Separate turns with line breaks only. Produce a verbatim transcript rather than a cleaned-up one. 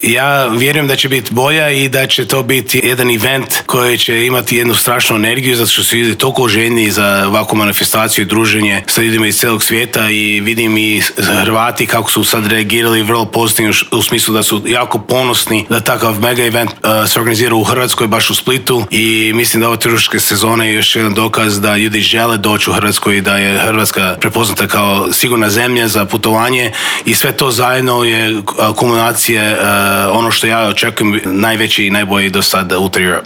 Ja vjerujem da će biti bolja i da će to biti jedan event koji će imati jednu strašnu energiju, zato što su ljudi toliko željni za ovakvu manifestaciju i druženje sa ljudima iz cijelog svijeta i vidim i Hrvati kako su sad reagirali vrlo pozitivno u smislu da su jako ponosni da takav mega event uh, se organizira u Hrvatskoj, baš u Splitu, i mislim da ova turistička sezona je još jedan dokaz da ljudi žele doći u Hrvatsku i da je Hrvatska prepoznata kao sigurna zemlja za putovanje i sve to zajedno je uh, kumulacija uh, ono što ja očekujem najveći i najbolji do sada Ultra Europe.